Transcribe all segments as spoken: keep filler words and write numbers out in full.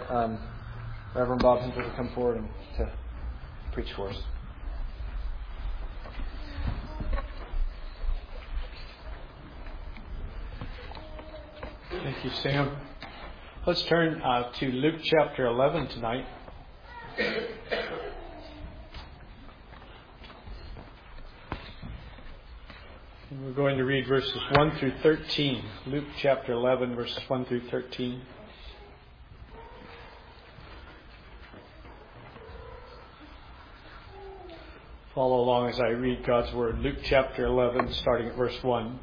um, Reverend Bob Hunter to come forward and to preach for us. Thank you, Sam. Let's turn uh, to Luke chapter eleven tonight. And we're going to read verses one through thirteen. Luke chapter eleven, verses one through thirteen. Follow along as I read God's Word. Luke chapter eleven, starting at verse one.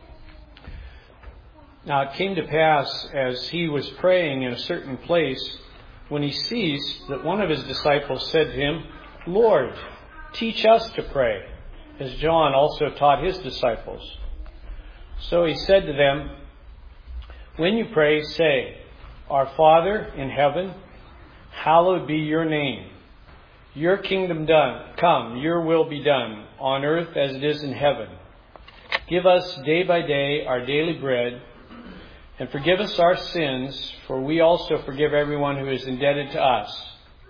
Now it came to pass, as he was praying in a certain place, when he ceased, that one of his disciples said to him, Lord, teach us to pray, as John also taught his disciples. So he said to them, when you pray, say, Our Father in heaven, hallowed be your name. Your kingdom done, come, your will be done, on earth as it is in heaven. Give us day by day our daily bread, and forgive us our sins, for we also forgive everyone who is indebted to us.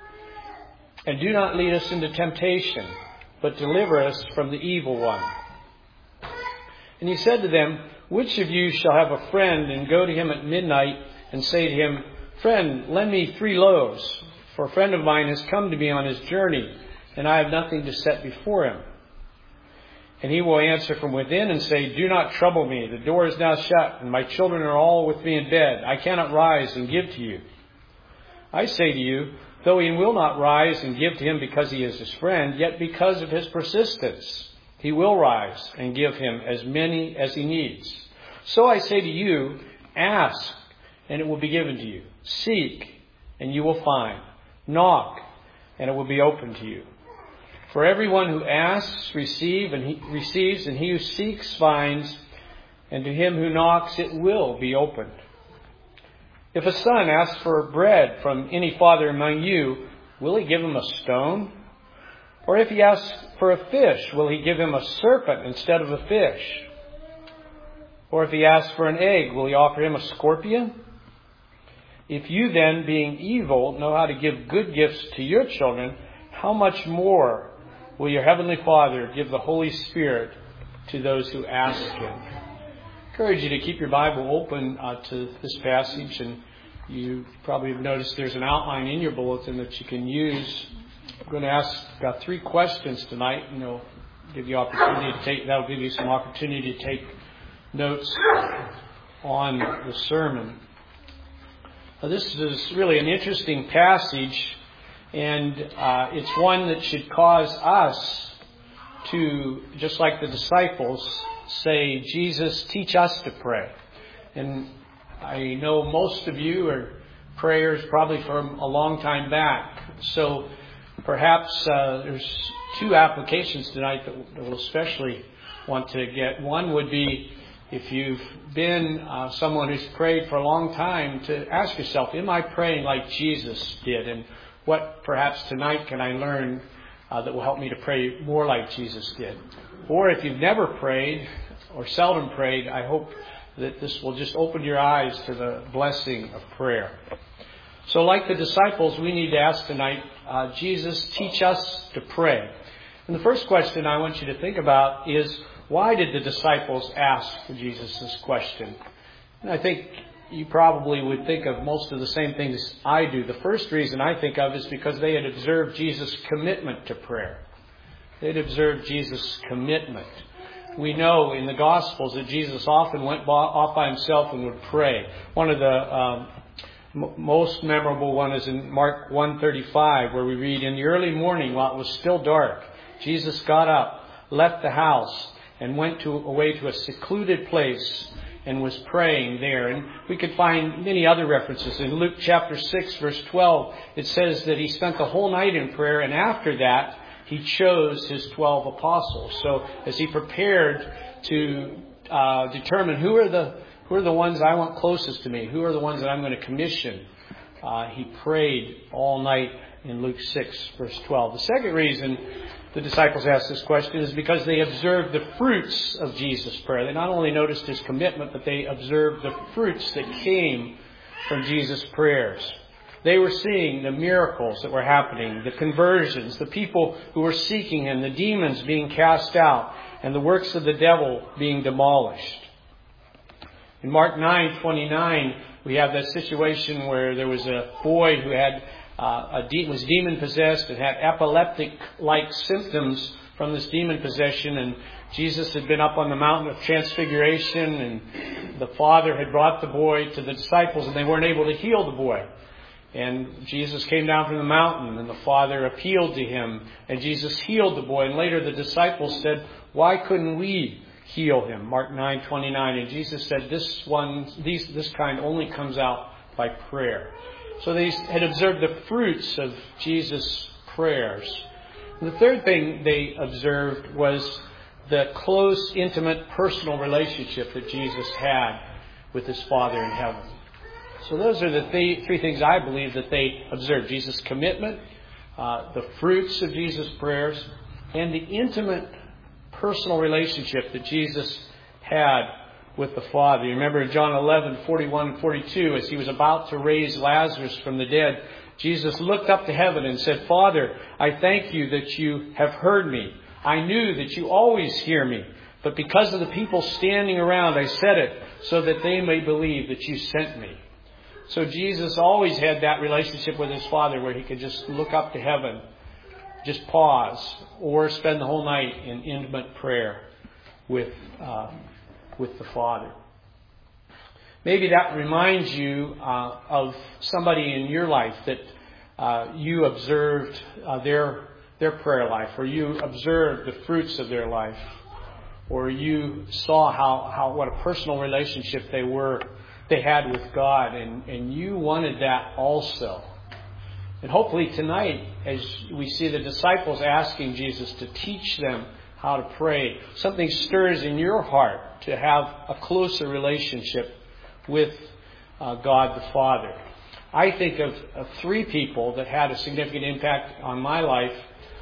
And do not lead us into temptation, but deliver us from the evil one. And he said to them, which of you shall have a friend and go to him at midnight and say to him, Friend, lend me three loaves, for a friend of mine has come to me on his journey, and I have nothing to set before him. And he will answer from within and say, Do not trouble me. The door is now shut, and my children are all with me in bed. I cannot rise and give to you. I say to you, though he will not rise and give to him because he is his friend, yet because of his persistence, he will rise and give him as many as he needs. So I say to you, ask, and it will be given to you. Seek, and you will find. Knock, and it will be opened to you. For everyone who asks, receive, and he receives, and he who seeks finds, and to him who knocks it will be opened. If a son asks for bread from any father among you, will he give him a stone? Or if he asks for a fish, will he give him a serpent instead of a fish? Or if he asks for an egg, will he offer him a scorpion? If you then, being evil, know how to give good gifts to your children, how much more will your Heavenly Father give the Holy Spirit to those who ask Him? I encourage you to keep your Bible open uh, to this passage, and you probably have noticed there's an outline in your bulletin that you can use. I'm going to ask about three questions tonight, and it'll give you opportunity to take. That'll give you some opportunity to take notes on the sermon. Now, this is really an interesting passage. And uh, it's one that should cause us to, just like the disciples, say, Jesus, teach us to pray. And I know most of you are prayers probably from a long time back. So perhaps uh, there's two applications tonight that we'll especially want to get. One would be, if you've been uh, someone who's prayed for a long time, to ask yourself, am I praying like Jesus did? And what perhaps tonight can I learn uh, that will help me to pray more like Jesus did? Or if you've never prayed or seldom prayed, I hope that this will just open your eyes to the blessing of prayer. So like the disciples, we need to ask tonight, uh, Jesus, teach us to pray. And the first question I want you to think about is, why did the disciples ask Jesus this question? And I think you probably would think of most of the same things I do. The first reason I think of is because they had observed Jesus' commitment to prayer. They'd observed Jesus' commitment. We know in the Gospels that Jesus often went off by himself and would pray. One of the um, m- most memorable one is in Mark one thirty-five, where we read, in the early morning while it was still dark, Jesus got up, left the house, and went to, away to a secluded place and was praying there. And we could find many other references. In Luke chapter six, verse twelve, it says that he spent the whole night in prayer, and after that, he chose his twelve apostles. So as he prepared to uh, determine who are the who are the ones I want closest to me, who are the ones that I'm going to commission, uh, he prayed all night in Luke six, verse twelve. The second reason the disciples asked this question is because they observed the fruits of Jesus' prayer. They not only noticed his commitment, but they observed the fruits that came from Jesus' prayers. They were seeing the miracles that were happening, the conversions, the people who were seeking Him, the demons being cast out, and the works of the devil being demolished. In Mark nine twenty-nine, we have that situation where there was a boy who had uh, a de- was demon-possessed and had epileptic-like symptoms from this demon possession, and Jesus had been up on the mountain of Transfiguration, and the Father had brought the boy to the disciples, and they weren't able to heal the boy. And Jesus came down from the mountain, and the Father appealed to Him, and Jesus healed the boy. And later the disciples said, "Why couldn't we heal him?" Mark nine twenty-nine. And Jesus said, "This one, these, this kind only comes out by prayer." So they had observed the fruits of Jesus' prayers. And the third thing they observed was the close, intimate, personal relationship that Jesus had with His Father in heaven. So those are the th- three things I believe that they observed. Jesus' commitment, uh, the fruits of Jesus' prayers, and the intimate personal relationship that Jesus had with the Father. You remember in John eleven, forty-one and forty-two, as He was about to raise Lazarus from the dead, Jesus looked up to heaven and said, "Father, I thank You that You have heard me. I knew that You always hear me. But because of the people standing around, I said it so that they may believe that You sent me." So Jesus always had that relationship with His Father where He could just look up to heaven, just pause, or spend the whole night in intimate prayer with uh, with the Father. Maybe that reminds you uh, of somebody in your life that uh, you observed uh, their their prayer life, or you observed the fruits of their life, or you saw how, how what a personal relationship they were they had with God, and, and you wanted that also. And hopefully tonight, as we see the disciples asking Jesus to teach them how to pray, something stirs in your heart to have a closer relationship with uh, God the Father. I think of, of three people that had a significant impact on my life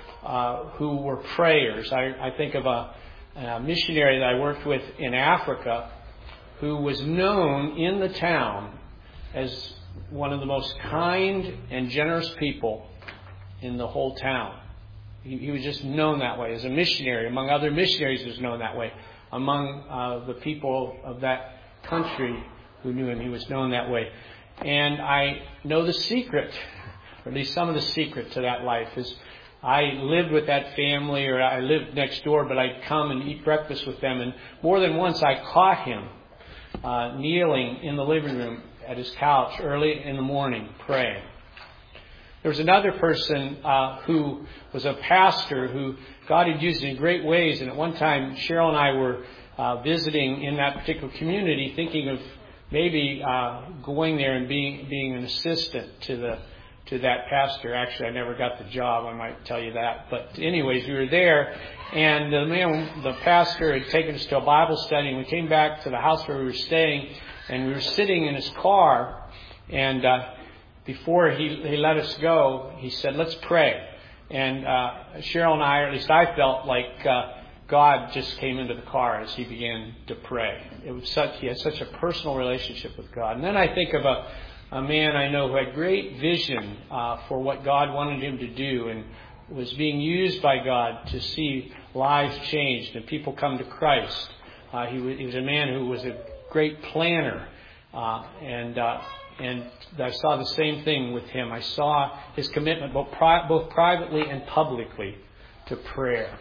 uh, who were prayers. I, I think of a, a missionary that I worked with in Africa who was known in the town as one of the most kind and generous people in the whole town. He, he was just known that way as a missionary. Among other missionaries, he was known that way. Among uh, the people of that country who knew him, he was known that way. And I know the secret, or at least some of the secret to that life is I lived with that family, or I lived next door, but I'd come and eat breakfast with them. And more than once I caught him uh, kneeling in the living room at his couch early in the morning praying. There was another person uh, who was a pastor who God had used in great ways. And at one time, Cheryl and I were uh, visiting in that particular community, thinking of maybe uh, going there and being being an assistant to the to that pastor. Actually, I never got the job. I might tell you that. But anyways, we were there, and the man, the pastor, had taken us to a Bible study, and we came back to the house where we were staying, and we were sitting in his car, and uh, before he, he let us go, he said, "Let's pray." And uh, Cheryl and I, or at least I felt like uh, God just came into the car as he began to pray. It was such he had such a personal relationship with God. And then I think of a, a man I know who had great vision uh, for what God wanted him to do, and was being used by God to see lives changed and people come to Christ. Uh, he, was, he was a man who was a great planner, uh, and uh, and I saw the same thing with him. I saw his commitment both, pri- both privately and publicly to prayer.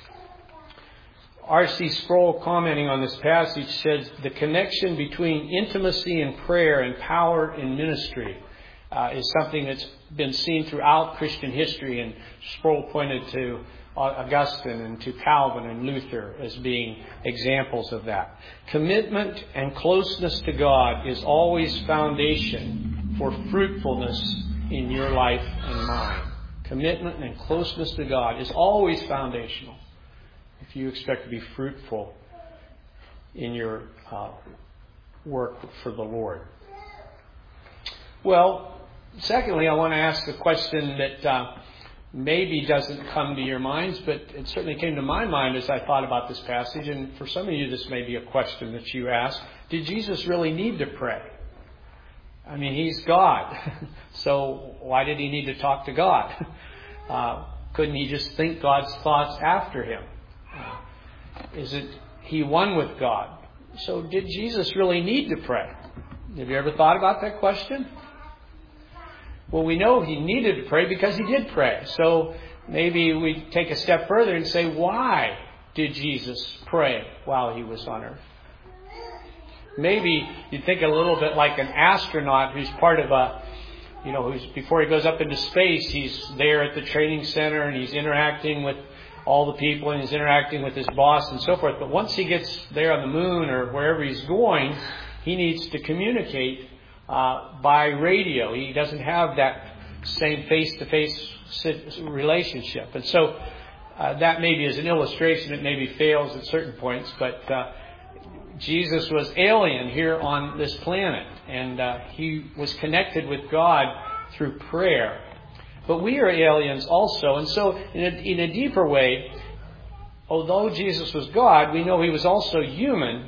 R C Sproul, commenting on this passage, says the connection between intimacy in prayer and power in ministry uh, is something that's been seen throughout Christian history, and Sproul pointed to Augustine and to Calvin and Luther as being examples of that. Commitment and closeness to God is always foundation for fruitfulness in your life and mine. Commitment and closeness to God is always foundational if you expect to be fruitful in your uh, work for the Lord. Well, secondly, I want to ask a question that uh, maybe doesn't come to your minds, but it certainly came to my mind as I thought about this passage. And for some of you, this may be a question that you ask. Did Jesus really need to pray? I mean, He's God. So why did He need to talk to God? Uh, couldn't He just think God's thoughts after Him? Uh, isn't He one with God? So did Jesus really need to pray? Have you ever thought about that question? Well, we know He needed to pray because He did pray. So maybe we take a step further and say, why did Jesus pray while He was on earth? Maybe you think a little bit like an astronaut who's part of a, you know, who's before he goes up into space, he's there at the training center and he's interacting with all the people and he's interacting with his boss and so forth. But once he gets there on the moon or wherever he's going, he needs to communicate uh, by radio. He doesn't have that same face-to-face relationship. And so uh, that maybe is an illustration. It maybe fails at certain points, but uh, Jesus was alien here on this planet, and uh, He was connected with God through prayer. But we are aliens also, and so in a, in a deeper way, although Jesus was God, we know He was also human,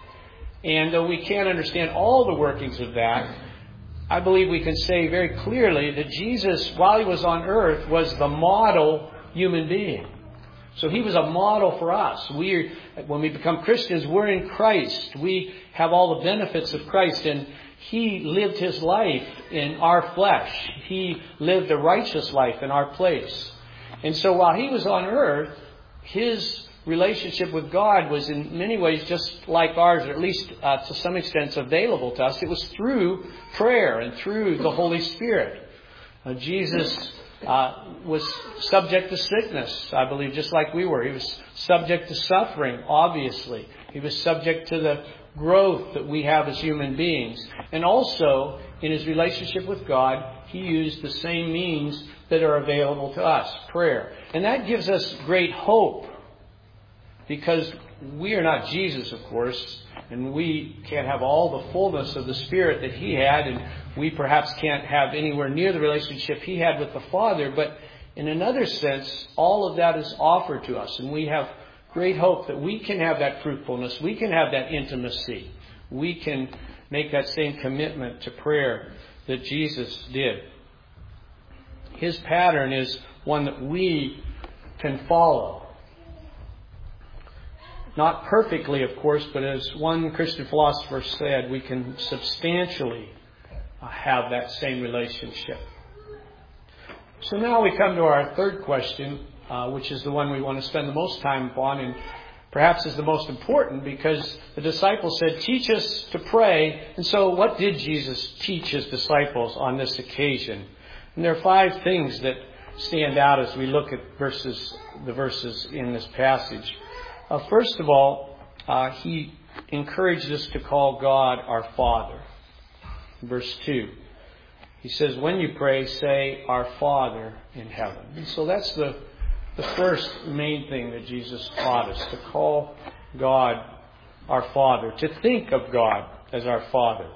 and though we can't understand all the workings of that, I believe we can say very clearly that Jesus, while He was on earth, was the model human being. So He was a model for us. We, when we become Christians, we're in Christ. We have all the benefits of Christ, and He lived His life in our flesh. He lived a righteous life in our place. And so while He was on earth, His relationship with God was in many ways just like ours, or at least uh, to some extent available to us. It was through prayer and through the Holy Spirit. Uh, Jesus uh, was subject to sickness, I believe, just like we were. He was subject to suffering, obviously. He was subject to the growth that we have as human beings. And also, in His relationship with God, He used the same means that are available to us, prayer. And that gives us great hope, because we are not Jesus, of course, and we can't have all the fullness of the Spirit that He had, and we perhaps can't have anywhere near the relationship He had with the Father, but in another sense, all of that is offered to us, and we have great hope that we can have that fruitfulness, we can have that intimacy, we can make that same commitment to prayer that Jesus did. His pattern is one that we can follow. Not perfectly, of course, but as one Christian philosopher said, we can substantially have that same relationship. So now we come to our third question, uh, which is the one we want to spend the most time upon, and perhaps is the most important, because the disciples said, teach us to pray. And so what did Jesus teach His disciples on this occasion? And there are five things that stand out as we look at verses, the verses in this passage. Uh, first of all, uh, He encouraged us to call God our Father. Verse two, He says, when you pray, say, our Father in heaven. And so that's the, the first main thing that Jesus taught us, to call God our Father, to think of God as our Father.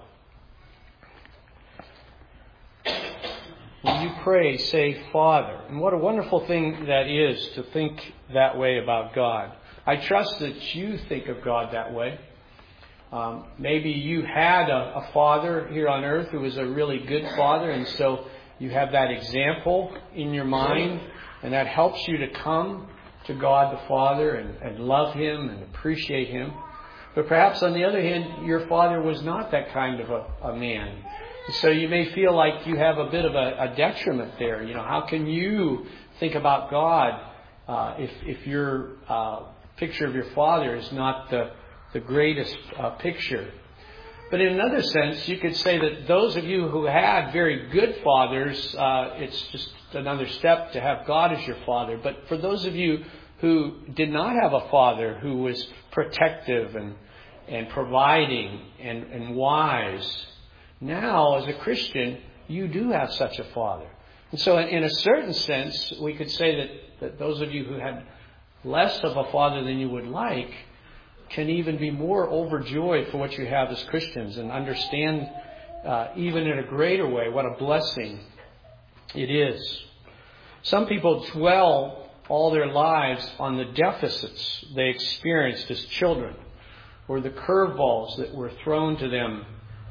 When you pray, say, Father. And what a wonderful thing that is, to think that way about God. I trust that you think of God that way. Um, maybe you had a, a father here on earth who was a really good father, and so you have that example in your mind, and that helps you to come to God the Father and, and love Him and appreciate Him. But perhaps on the other hand, your father was not that kind of a, a man. So you may feel like you have a bit of a, a detriment there. You know, how can you think about God uh, if if your uh, picture of your father is not the the greatest uh, picture? But in another sense, you could say that those of you who had very good fathers, uh, it's just another step to have God as your father. But for those of you who did not have a father who was protective and and providing and, and wise, now as a Christian, you do have such a father. And so in, in a certain sense, we could say that, that those of you who had less of a father than you would like can even be more overjoyed for what you have as Christians, and understand uh, even in a greater way what a blessing it is. Some people dwell all their lives on the deficits they experienced as children, or the curveballs that were thrown to them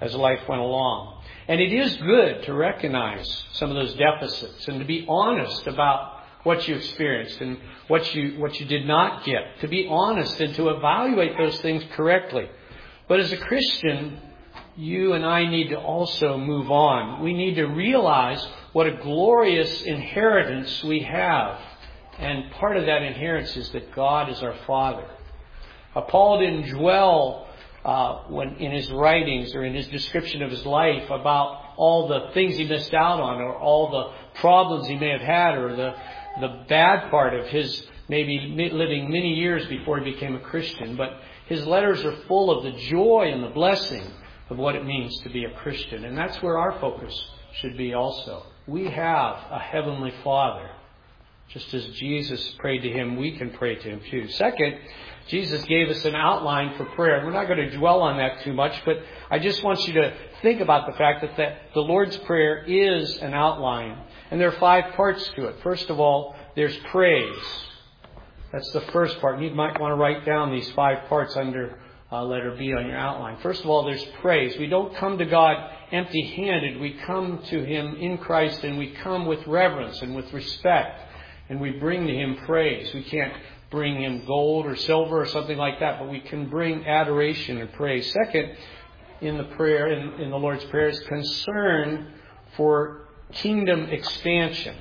as life went along. And it is good to recognize some of those deficits and to be honest about what you experienced and what you what you did not get. To be honest and to evaluate those things correctly. But as a Christian, you and I need to also move on. We need to realize what a glorious inheritance we have. And part of that inheritance is that God is our Father. Uh, Paul didn't dwell uh, when in his writings or in his description of his life about all the things he missed out on or all the problems he may have had or the, the bad part of his maybe living many years before he became a Christian. But his letters are full of the joy and the blessing of what it means to be a Christian. And that's where our focus should be also. We have a Heavenly Father. Just as Jesus prayed to Him, we can pray to Him too. Second, Jesus gave us an outline for prayer. We're not going to dwell on that too much, but I just want you to think about the fact that the, the Lord's Prayer is an outline. And there are five parts to it. First of all, there's praise. That's the first part. You might want to write down these five parts under uh, letter B on your outline. First of all, there's praise. We don't come to God empty-handed. We come to Him in Christ, and we come with reverence and with respect. And we bring to Him praise. We can't bring Him gold or silver or something like that, but we can bring adoration and praise. Second, in the prayer, in, in the Lord's Prayer, is concern for kingdom expansion.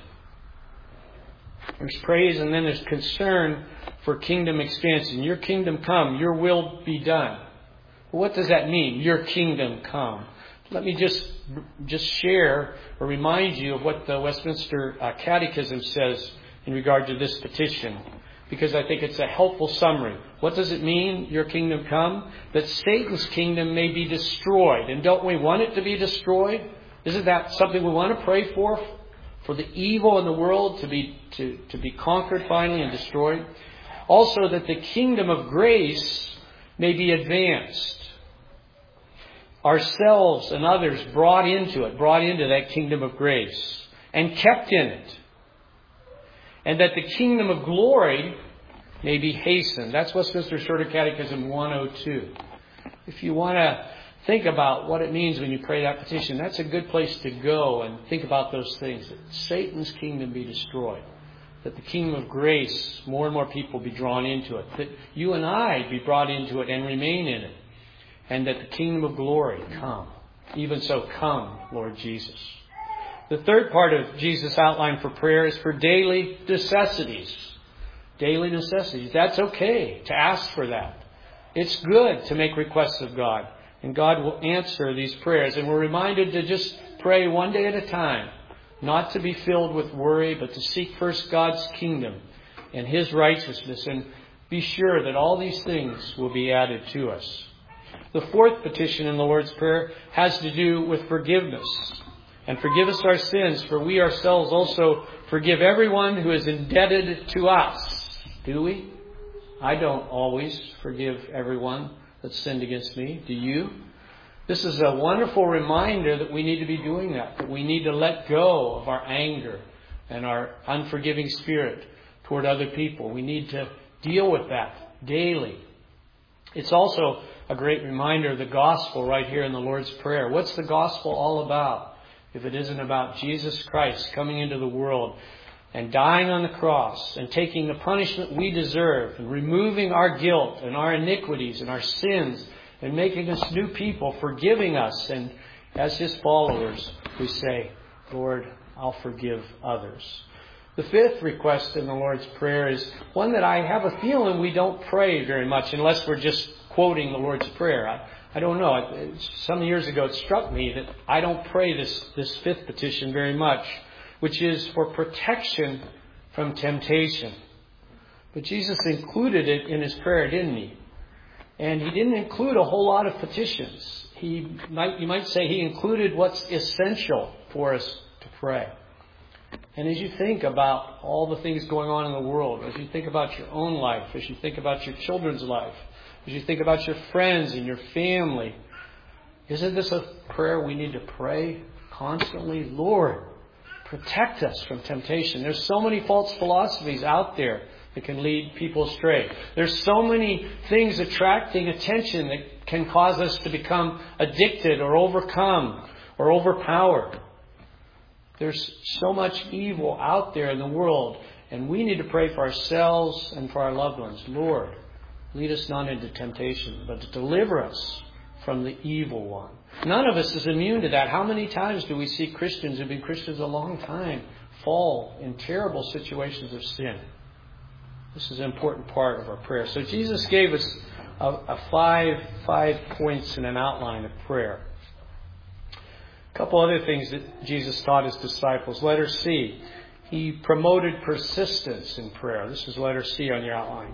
There's praise, and then there's concern for kingdom expansion. Your kingdom come, your will be done. What does that mean? Your kingdom come. Let me just just share or remind you of what the Westminster uh, Catechism says in regard to this petition, because I think it's a helpful summary. What does it mean, your kingdom come? That Satan's kingdom may be destroyed. And don't we want it to be destroyed? Isn't that something we want to pray for? For the evil in the world to be to, to be conquered finally and destroyed. Also that the kingdom of grace may be advanced. Ourselves and others brought into it, brought into that kingdom of grace and kept in it. And that the kingdom of glory may be hastened. That's Westminster Shorter Catechism one oh two. If you want to think about what it means when you pray that petition, that's a good place to go and think about those things. That Satan's kingdom be destroyed. That the kingdom of grace, more and more people be drawn into it. That you and I be brought into it and remain in it. And that the kingdom of glory come. Even so, come, Lord Jesus. The third part of Jesus' outline for prayer is for daily necessities. Daily necessities. That's okay to ask for that. It's good to make requests of God. And God will answer these prayers. And we're reminded to just pray one day at a time. Not to be filled with worry, but to seek first God's kingdom and His righteousness. And be sure that all these things will be added to us. The fourth petition in the Lord's Prayer has to do with forgiveness. And forgive us our sins, for we ourselves also forgive everyone who is indebted to us. Do we? I don't always forgive everyone that's sinned against me. Do you? This is a wonderful reminder that we need to be doing that. That we need to let go of our anger and our unforgiving spirit toward other people. We need to deal with that daily. It's also a great reminder of the gospel right here in the Lord's Prayer. What's the gospel all about? If it isn't about Jesus Christ coming into the world and dying on the cross and taking the punishment we deserve and removing our guilt and our iniquities and our sins and making us new people, forgiving us. And as His followers, we say, Lord, I'll forgive others. The fifth request in the Lord's Prayer is one that I have a feeling we don't pray very much unless we're just quoting the Lord's Prayer. I, I don't know. Some years ago it struck me that I don't pray this, this fifth petition very much, which is for protection from temptation. But Jesus included it in His prayer, didn't He? And He didn't include a whole lot of petitions. He might, you might say He included what's essential for us to pray. And as you think about all the things going on in the world, as you think about your own life, as you think about your children's life, as you think about your friends and your family, isn't this a prayer we need to pray constantly? Lord, protect us from temptation. There's so many false philosophies out there that can lead people astray. There's so many things attracting attention that can cause us to become addicted or overcome or overpowered. There's so much evil out there in the world, and we need to pray for ourselves and for our loved ones. Lord, lead us not into temptation, but to deliver us from the evil one. None of us is immune to that. How many times do we see Christians who've been Christians a long time fall in terrible situations of sin? This is an important part of our prayer. So Jesus gave us a, a five, five points in an outline of prayer. A couple other things that Jesus taught his disciples. Letter C. He promoted persistence in prayer. This is letter C on your outline.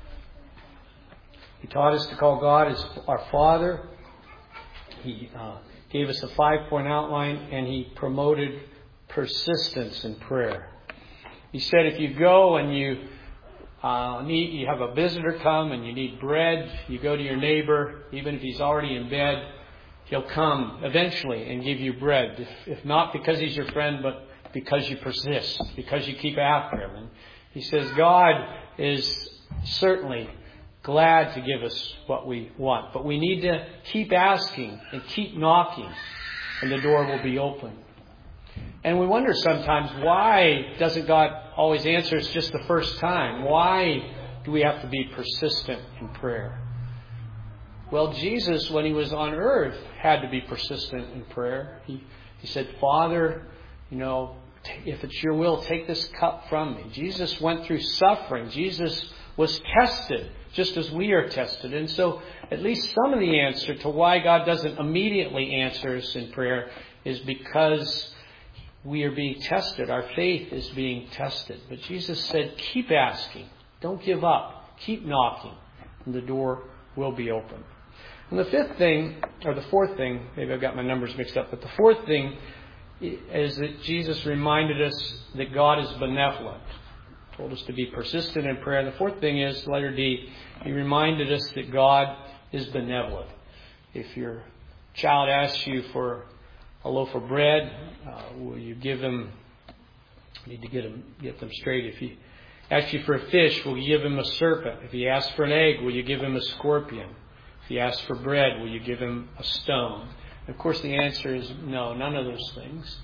He taught us to call God as our Father. He uh, gave us a five-point outline, and he promoted persistence in prayer. He said if you go and you uh, need, you have a visitor come and you need bread, you go to your neighbor, even if he's already in bed, he'll come eventually and give you bread. If, if not because he's your friend, but because you persist, because you keep after him. And he says God is certainly glad to give us what we want, but we need to keep asking and keep knocking, and the door will be open. And we wonder sometimes, why doesn't God always answer us just the first time? Why do we have to be persistent in prayer? Well, Jesus, when he was on earth, had to be persistent in prayer. He, he said, Father, you know, if it's your will, take this cup from me. Jesus went through suffering. Jesus was tested just as we are tested. And so at least some of the answer to why God doesn't immediately answer us in prayer is because we are being tested. Our faith is being tested. But Jesus said, keep asking. Don't give up. Keep knocking. And the door will be open. And the fifth thing, or the fourth thing, maybe I've got my numbers mixed up, but the fourth thing is that Jesus reminded us that God is benevolent. Told us to be persistent in prayer. And the fourth thing is, letter D, he reminded us that God is benevolent. If your child asks you for a loaf of bread, uh, will you give them, need to get them, get them straight. If he asks you for a fish, will you give him a serpent? If he asks for an egg, will you give him a scorpion? If he asks for bread, will you give him a stone? And of course, the answer is no, none of those things.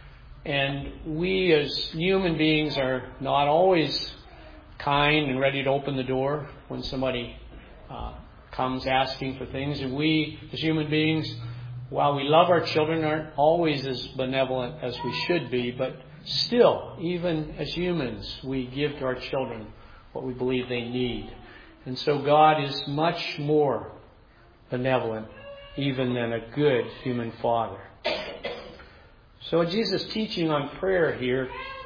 And we as human beings are not always kind and ready to open the door when somebody uh, comes asking for things. And we as human beings, while we love our children, aren't always as benevolent as we should be. But still, even as humans, we give to our children what we believe they need. And so God is much more benevolent even than a good human father. So Jesus' teaching on prayer here,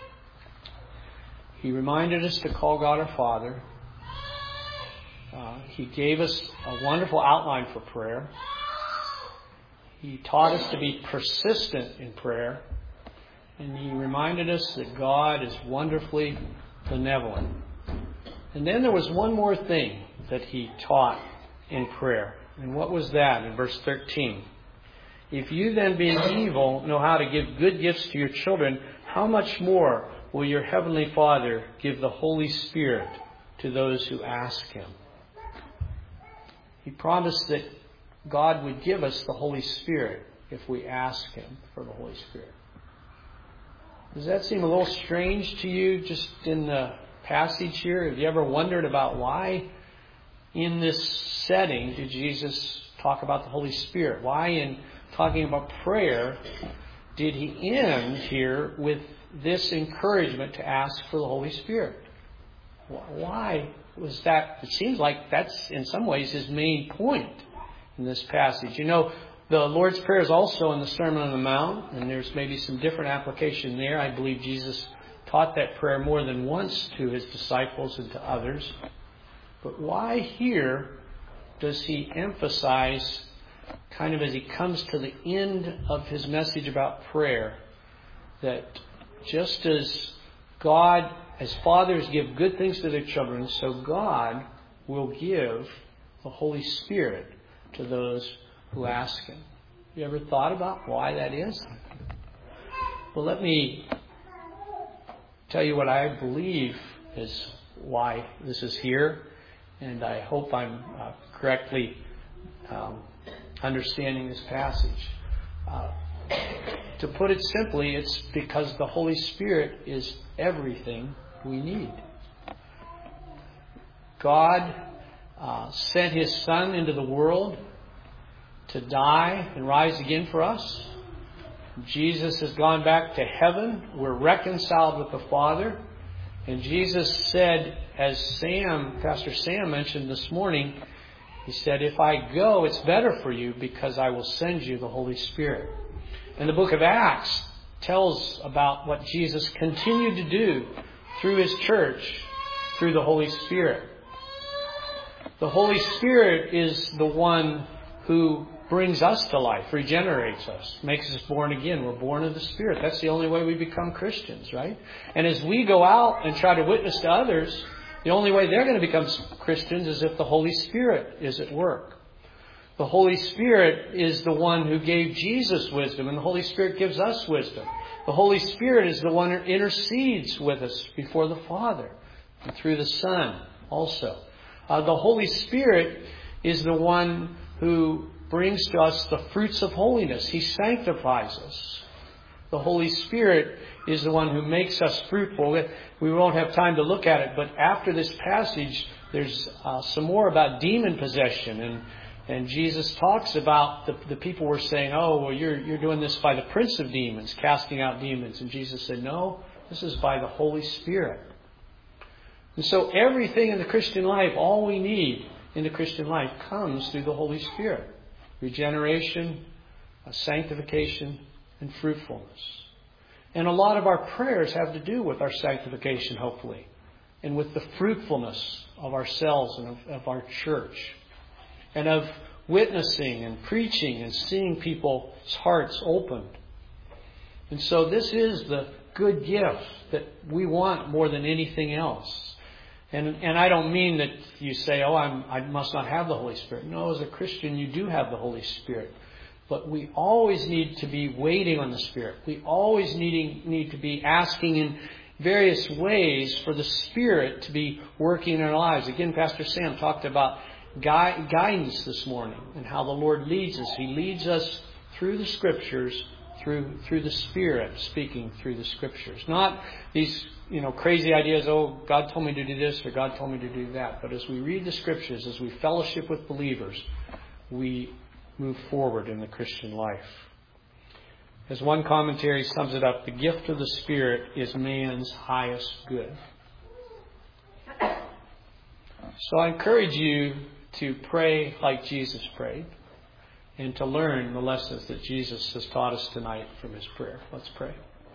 he reminded us to call God our Father. Uh, he gave us a wonderful outline for prayer. He taught us to be persistent in prayer. And he reminded us that God is wonderfully benevolent. And then there was one more thing that he taught in prayer. And what was that? In verse thirteen. If you then, being evil, know how to give good gifts to your children, how much more will your heavenly Father give the Holy Spirit to those who ask him? He promised that God would give us the Holy Spirit if we ask him for the Holy Spirit. Does that seem a little strange to you just in the passage here? Have you ever wondered about why in this setting did Jesus talk about the Holy Spirit? Why in talking about prayer did he end here with this encouragement to ask for the Holy Spirit? Why was that? It seems like that's in some ways his main point in this passage. You know, the Lord's Prayer is also in the Sermon on the Mount, and there's maybe some different application there. I believe Jesus taught that prayer more than once to his disciples and to others. But why here does he emphasize, kind of as he comes to the end of his message about prayer, that just as God, as fathers give good things to their children, so God will give the Holy Spirit to those who ask him. Have you ever thought about why that is? Well, let me tell you what I believe is why this is here, and I hope I'm uh, correctly um, understanding this passage. Uh, to put it simply, it's because the Holy Spirit is everything we need. God uh, sent His Son into the world to die and rise again for us. Jesus has gone back to heaven. We're reconciled with the Father. And Jesus said, as Sam, Pastor Sam mentioned this morning, He said, if I go, it's better for you because I will send you the Holy Spirit. And the book of Acts tells about what Jesus continued to do through His church, through the Holy Spirit. The Holy Spirit is the one who brings us to life, regenerates us, makes us born again. We're born of the Spirit. That's the only way we become Christians, right? And as we go out and try to witness to others, the only way they're going to become Christians is if the Holy Spirit is at work. The Holy Spirit is the one who gave Jesus wisdom, and the Holy Spirit gives us wisdom. The Holy Spirit is the one who intercedes with us before the Father, and through the Son also. Uh, the Holy Spirit is the one who brings to us the fruits of holiness. He sanctifies us. The Holy Spirit is the one who makes us fruitful. We won't have time to look at it, but after this passage, there's uh, some more about demon possession. And, and Jesus talks about the, the people were saying, oh, well, you're, you're doing this by the prince of demons, casting out demons. And Jesus said, no, this is by the Holy Spirit. And so everything in the Christian life, all we need in the Christian life comes through the Holy Spirit. Regeneration, sanctification, and fruitfulness. And a lot of our prayers have to do with our sanctification, hopefully, and with the fruitfulness of ourselves and of, of our church, and of witnessing and preaching and seeing people's hearts opened. And so this is the good gift that we want more than anything else. And and I don't mean that you say, oh, I'm, I must not have the Holy Spirit. No, as a Christian, you do have the Holy Spirit. But we always need to be waiting on the Spirit. We always needing, need to be asking in various ways for the Spirit to be working in our lives. Again, Pastor Sam talked about gui- guidance this morning and how the Lord leads us. He leads us through the Scriptures, through through the Spirit speaking through the Scriptures. Not these, you know, crazy ideas, oh, God told me to do this or God told me to do that. But as we read the Scriptures, as we fellowship with believers, we move forward in the Christian life. As one commentary sums it up, the gift of the Spirit is man's highest good. So I encourage you to pray like Jesus prayed and to learn the lessons that Jesus has taught us tonight from His prayer. Let's pray.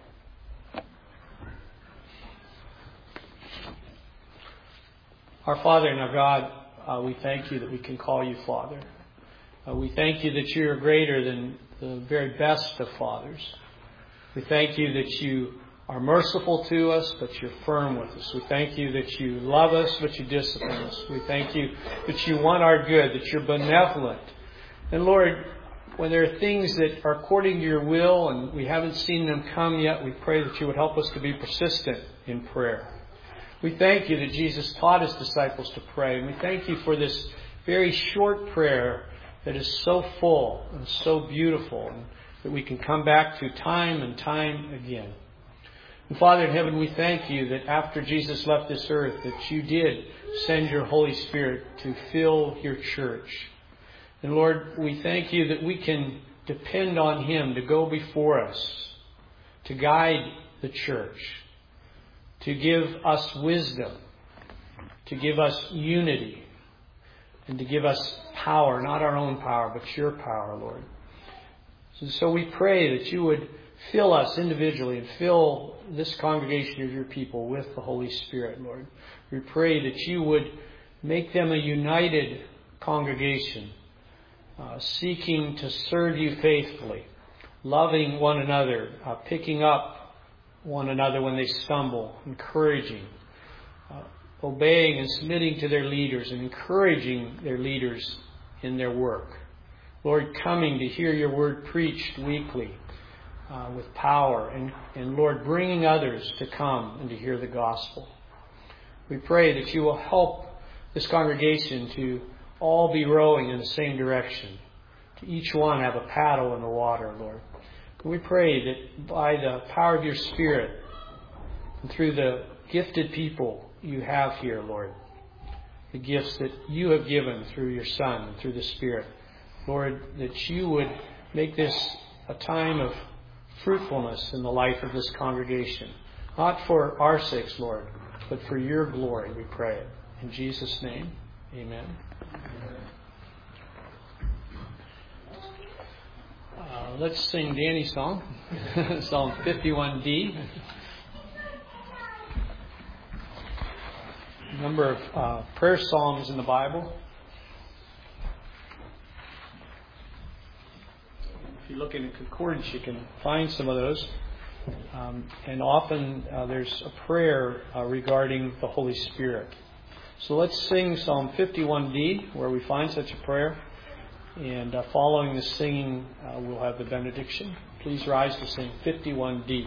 Our Father and our God, uh, we thank You that we can call You Father. Uh, we thank You that You are greater than the very best of fathers. We thank You that You are merciful to us, but You're firm with us. We thank You that You love us, but You discipline us. We thank You that You want our good, that You're benevolent. And Lord, when there are things that are according to Your will and we haven't seen them come yet, we pray that You would help us to be persistent in prayer. We thank You that Jesus taught His disciples to pray. And we thank You for this very short prayer that is so full and so beautiful, and that we can come back to time and time again. And Father in heaven, we thank You that after Jesus left this earth, that You did send Your Holy Spirit to fill Your church. And Lord, we thank You that we can depend on Him to go before us, to guide the church, to give us wisdom, to give us unity, and to give us power, not our own power, but Your power, Lord. And so we pray that You would fill us individually and fill this congregation of Your people with the Holy Spirit, Lord. We pray that You would make them a united congregation, uh, seeking to serve You faithfully, loving one another, uh, picking up one another when they stumble, encouraging, uh, obeying and submitting to their leaders and encouraging their leaders in their work. Lord, coming to hear Your word preached weekly uh, with power. And, and Lord, bringing others to come and to hear the gospel. We pray that You will help this congregation to all be rowing in the same direction, to each one have a paddle in the water, Lord. We pray that by the power of your Spirit and through the gifted people you have here, Lord, the gifts that you have given through your Son and through the Spirit, Lord, that you would make this a time of fruitfulness in the life of this congregation. Not for our sakes, Lord, but for your glory, we pray. In Jesus' name, amen. Uh, let's sing Danny's song, Psalm fifty-one D. A number of uh, prayer psalms in the Bible. If you look in a concordance, you can find some of those. Um, and often uh, there's a prayer uh, regarding the Holy Spirit. So let's sing Psalm fifty-one D, where we find such a prayer. And uh, following the singing, uh, we'll have the benediction. Please rise to sing fifty-one D.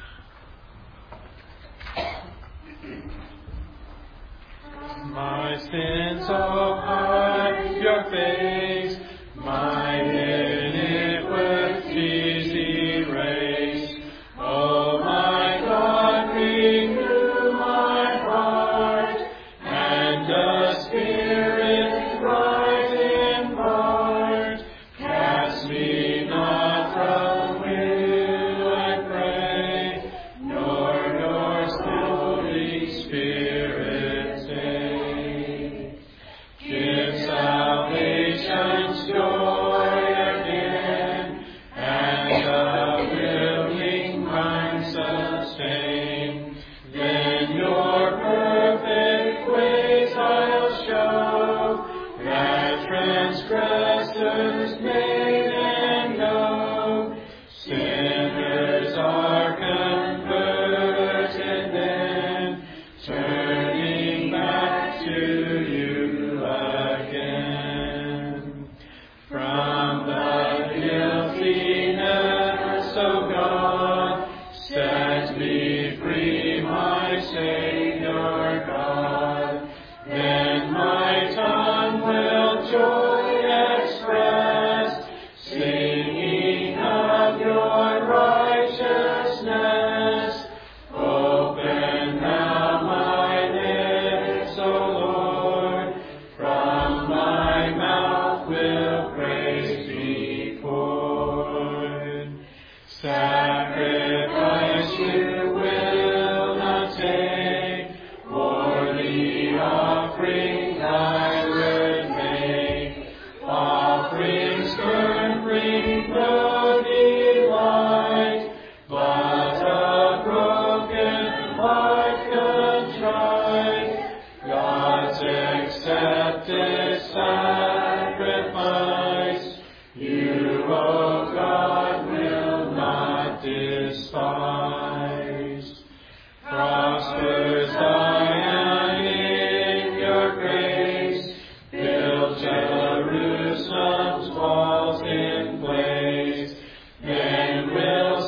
My sins, oh, hide your face, my iniquities erase. Oh, my God, renew my heart, and the Spirit right impart. Cast me not from will, I pray, nor your Holy Spirit take. Give salvation's joy again, and the willing mind sustain. Then your perfect ways I'll show, that transgressors may then know. Sinners are converted then, turning back to you again. From the guiltiness, O God, set me free, my Savior God. Then my tongue will joy express, singing of your righteousness. Open now my lips, O Lord, from my mouth will praise be poured. Sacrifice you will not take, for the offering I would make. Offerings burnt bring no delight, but a broken heart contrite. God's accepted sacrifice, you, O God, will not despise. Prosper Zion in your grace, build Jerusalem's walls in place. Then will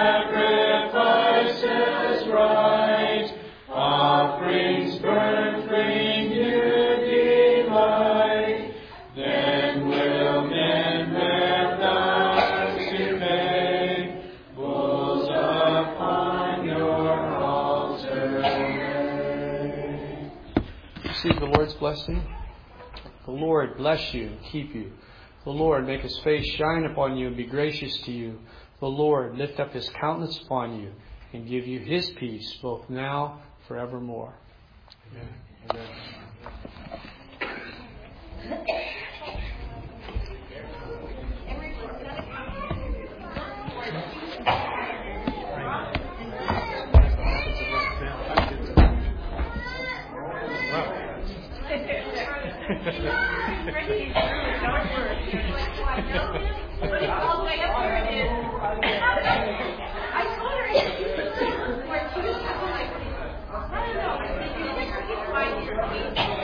sacrifices right, offerings burnt bring you delight. Then will men wear flowers to beg, bulls upon your altar lay. Receive the Lord's blessing. The Lord bless you and keep you. The Lord make his face shine upon you and be gracious to you. The Lord lift up his countenance upon you and give you his peace, both now and forevermore. Amen. Amen. I told her,